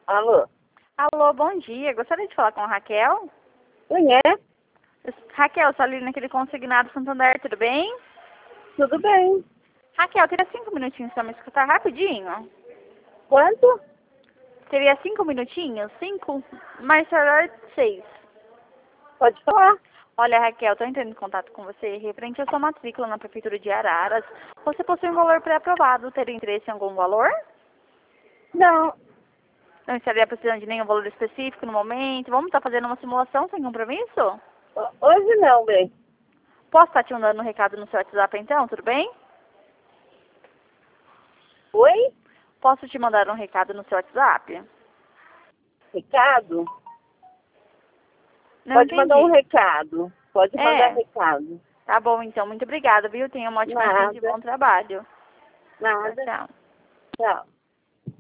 Alô? Alô, bom dia. Gostaria de falar com a Raquel. Quem é? Raquel, sou ali naquele consignado Santander, tudo bem? Tudo bem. Raquel, teria 5 minutinhos para me escutar rapidinho? Quanto? Teria 5 minutinhos? 5? Mais tardar 6. Pode falar. Olha, Raquel, estou entrando em contato com você referente à sua matrícula na Prefeitura de Araras. Você possui um valor pré-aprovado. Teria interesse em algum valor? Não. Não estaria precisando de nenhum valor específico no momento? Vamos estar fazendo uma simulação sem compromisso? Hoje não, bem. Posso estar te mandando um recado no seu WhatsApp então, tudo bem? Oi? Posso te mandar um recado no seu WhatsApp? Recado? Não Pode entendi. mandar um recado. Pode mandar recado. Tá bom, então. Muito obrigada, viu? Tenha uma ótima noite e Nada. bom trabalho. Nada. Tchau. Tchau.